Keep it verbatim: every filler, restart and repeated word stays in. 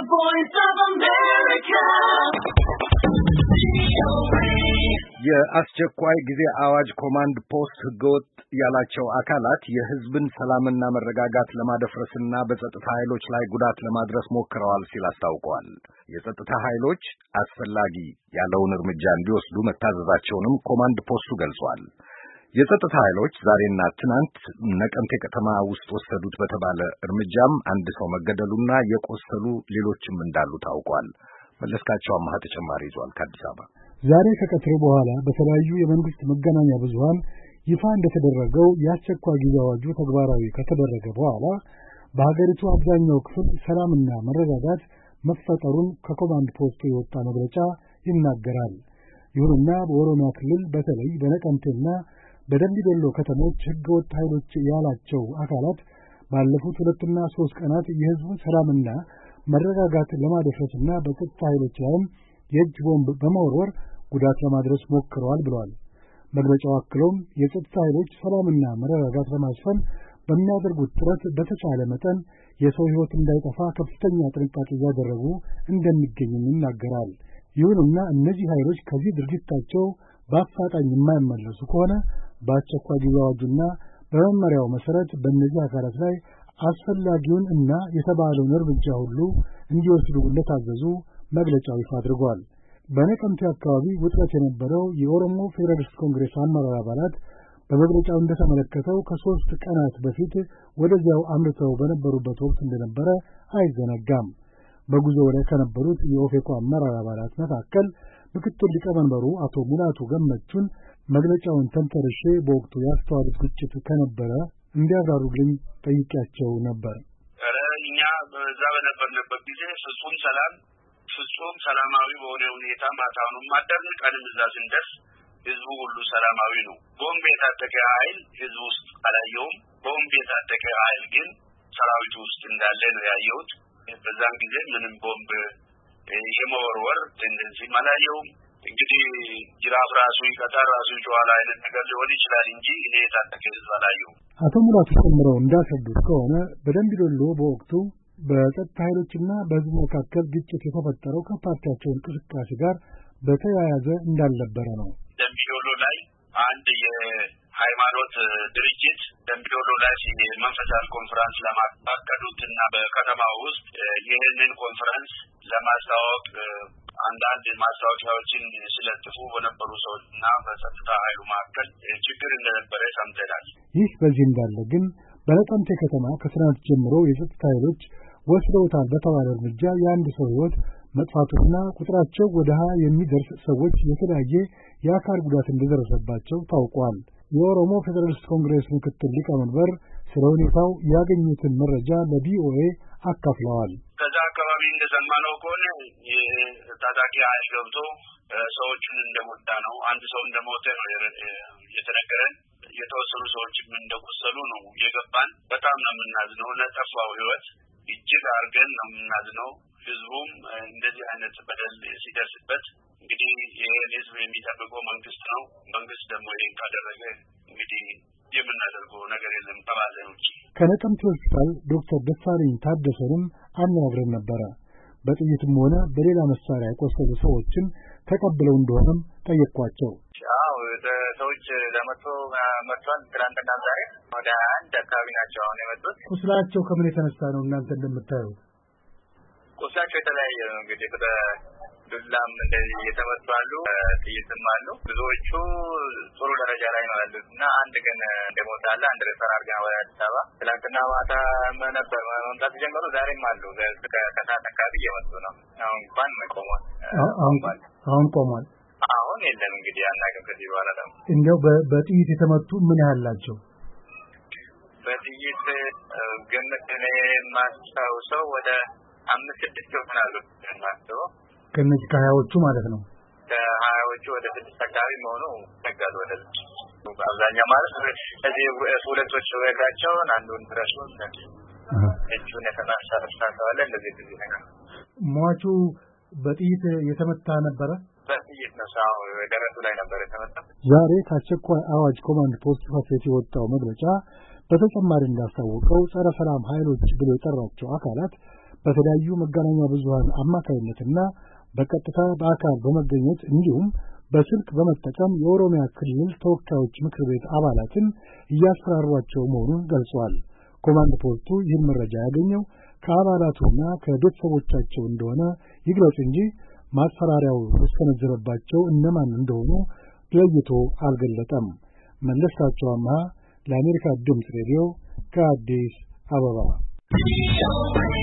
voice of America. የአስቸኳይ ጊዜ አዋጅ ኮማንድ ፖስት ህገወጥ ያላቸው አካላት የህዝብን ሰላምና መረጋጋት ለማደፍረስና በጸጥታ ኃይሎች ላይ ጉዳት ለማድረስ ሞክረዋል ሲል አስታውቀዋል። የጸጥታ ኃይሎች አስፈላጊ ያለውን እርምጃ እንዲወስዱ መታዘዛቸውንም ኮማንድ ፖስቱ ገልጿል። የጸጥታ ኃይሎች ዛሬና ትናንት ነቀምቴ ከተማ ውስጥ ወሰዱት በተባለ እርምጃም አንድ ሰው መገደሉና የቆሰሉ ሌሎችም እንዳሉ ታውቋል። መለስካቸው አማሃ ተጨማሪ ይዟል ከአዲስ አበባ። ዛሬ ከቀትር በኋላ በተለያዩ የመንግስት መገናኛ ብዙሃን ይፋ እንደተደረገው የአስቸኳይ ጊዜ አዋጁ ተግባራዊ ከተደረገ በኋላ በሀገሪቱ አብዛኛው ክፍል ሰላምና መረጋጋት መፈጠሩን ከኮማንድ ፖስቱ የወጣ መግለጫ ይናገራል። ይሁንና በኦሮሚያ ክልል በተለይ በነቀምቴና በደምቢ ዶሎ ከተሞች ህገወጥ ኃይሎች ያላቸው አካላት ባለፉት ሁለትና ሶስት ቀናት የህዝቡን ሰላምና መረጋጋት ለማደፍረስና በጸጥታ ኃይሎች ላይም የእጅ ቦምብ በመወርወር ጉዳት ለማድረስ ሞክረዋል ብለዋል። መግለጫው አክሎም የጸጥታ ኃይሎች ሰላምና መረጋጋት ለማስፈን በሚያደርጉት ጥረት በተቻለ መጠን የሰው ህይወት እንዳይጠፋ ከፍተኛ ጥንቃቄ እያደረጉ እንደሚገኙም ይናገራል። ይሁንና እነዚህ ኃይሎች ከዚህ ድርጊታቸው በአፋጣኝ የማይመለሱ ከሆነ በአስቸኳይ ጊዜ አዋጁና በመመሪያው መሰረት በእነዚህ አካላት ላይ አስፈላጊውን እና የተባለውን እርምጃ ሁሉ እንዲወስዱ እንደታዘዙ መግለጫው ይፋ አድርጓል። በነቀምቴ አካባቢ ውጥረት የነበረው የኦሮሞ ፌዴራሊስት ኮንግሬስ አመራር አባላት በመግለጫው እንደተመለከተው ከሶስት ቀናት በፊት ወደዚያው አምርተው በነበሩበት ወቅት እንደነበረ አይዘነጋም። በጉዞ ላይ ከነበሩት የኦፌኮ አመራር አባላት መካከል ምክትል ሊቀመንበሩ አቶ ሙላቱ ገመቹን መግለጫውን ተንተርሼ በወቅቱ ያስተዋሉት ግጭት ከነበረ እንዲያብራሩልኝ ጠይቄያቸው ነበር። እኛ በዛ በነበርንበት ጊዜ ፍጹም ሰላም ፍጹም ሰላማዊ በሆነ ሁኔታ ማታውንም ማደርን ቀንም እዛ ስንደርስ ህዝቡ ሁሉ ሰላማዊ ነው። ቦምብ የታጠቀ ኃይል ህዝቡ ውስጥ አላየውም። ቦምብ የታጠቀ ኃይል ግን ሰራዊቱ ውስጥ እንዳለ ነው ያየሁት። በዛን ጊዜ ምንም ቦምብ የመወርወር ቴንደንሲ አላየውም። እንግዲህ ጅራፍ ራሱ ይቀጣል ራሱ ይጮሃል አይነት ነገር ሊሆን ይችላል እንጂ እኔ የታጠቀ ህዝብ አላየሁም። አቶ ሙላቱ ጨምረው እንዳስረዱት ከሆነ በደምቢ ዶሎ በወቅቱ በጸጥታ ኃይሎችና በህዝቡ መካከል ግጭት የተፈጠረው ከፓርቲያቸው እንቅስቃሴ ጋር በተያያዘ እንዳልነበረ ነው። ደምቢ ዶሎ ላይ አንድ የሃይማኖት ድርጅት ደምቢ ዶሎ ላይ የመንፈሳዊ ኮንፈረንስ ለማካሄዱትና በከተማ ውስጥ ይህንን ኮንፈረንስ ለማስተዋወቅ አንዳንድ ማስታወቂያዎችን ሲለጥፉ በነበሩ ሰዎችና በጸጥታ ኃይሉ መካከል ችግር እንደነበረ ሰምተናል። ይህ በዚህ እንዳለ ግን በነቀምቴ ከተማ ከትናንት ጀምሮ የጸጥታ ኃይሎች ወስደውታል በተባለ እርምጃ የአንድ ሰው ህይወት መጥፋቱና ቁጥራቸው ወደ ሀያ የሚደርስ ሰዎች የተለያየ የአካል ጉዳት እንደደረሰባቸው ታውቋል። የኦሮሞ ፌዴራሊስት ኮንግሬስ ምክትል ሊቀመንበር ስለ ሁኔታው ያገኙትን መረጃ ለቪኦኤ አካፍለዋል። ከዛ አካባቢ እንደሰማነው ከሆነ የታጣቂ ኃይል ገብቶ ሰዎችን እንደሞታ ነው። አንድ ሰው እንደሞተ ነው የተነገረን። የተወሰኑ ሰዎችም እንደቆሰሉ ነው የገባን። በጣም ነው የምናዝነው። ለጠፋው ህይወት እጅግ አድርገን ነው የምናዝነው። ህዝቡም እንደዚህ አይነት በደል ሲደርስበት እንግዲህ ይህን ህዝብ የሚጠብቀው መንግስት ነው። መንግስት ደግሞ ይህን ካደረገ እንግዲህ የምናደርገው ነገር የለም ተባለ ውጪ። ከነቀምቴ ሆስፒታል ዶክተር ደሳለኝ ታደሰንም አነጋግረን ነበረ። በጥይትም ሆነ በሌላ መሳሪያ የቆሰሉ ሰዎችን ተቀብለው እንደሆነም ጠየቅኳቸው። አዎ ሰዎች ለመቶ መጥቷል። ትናንትና ዛሬ ወደ አንድ አካባቢ ናቸው አሁን የመጡት። ቁስላቸው ከምን የተነሳ ነው እናንተ እንደምታዩት? ቁስላቸው የተለያየ ነው እንግዲህ ዱላም እንደዚህ የተመቱ አሉ፣ ጥይትም አሉ። ብዙዎቹ ጥሩ ደረጃ ላይ ነው ያሉት እና አንድ ግን እንደሞተ አለ። አንድ ሬፈር አድርገን ወደ አዲስ አበባ ትናንትና ማታ ነበር መምጣት ጀመሩ። ዛሬም አሉ። ከሰዓት አካባቢ እየመጡ ነው። አሁን እንኳን ቆሟል። አሁን ቆሟል። አሁን የለም እንግዲህ አናውቅም። ከዚህ በኋላ ደግሞ እንደው በጥይት የተመቱ ምን ያህል ናቸው? በጥይት ግምት እኔ የማስታውሰው ወደ አምስት ስድስት ይሆናሉ የማስበው። ከነዚህ ከሀያዎቹ ማለት ነው። ከሀያዎቹ ወደ ስድስት አካባቢ መሆኑ ተጋድ ወደ አብዛኛው ማለት እዚህ ሁለቶች ወጋቸውን አንዱን ድረሱ እጁን የተማሳሳለ እንደዚህ እንደዚህ ነገር። ሟቹ በጥይት የተመታ ነበረ። በጥይት ነው ሳው ደረቱ ላይ ነበር የተመታ። ዛሬ ከአስቸኳይ አዋጅ ኮማንድ ፖስት ጽሕፈት የወጣው መግለጫ በተጨማሪ እንዳስታወቀው ጸረ ሰላም ኃይሎች ብሎ የጠራቸው አካላት በተለያዩ መገናኛ ብዙሃን አማካይነትና በቀጥታ በአካል በመገኘት እንዲሁም በስልክ በመጠቀም የኦሮሚያ ክልል ተወካዮች ምክር ቤት አባላትን እያስፈራሯቸው መሆኑን ገልጸዋል። ኮማንድ ፖስቱ ይህን መረጃ ያገኘው ከአባላቱና ከቤተሰቦቻቸው እንደሆነ ይግለጽ እንጂ ማስፈራሪያው የተሰነዘረባቸው እነማን እንደሆኑ ለይቶ አልገለጠም። መለስካቸው አምሃ ለአሜሪካ ድምፅ ሬዲዮ ከአዲስ አበባ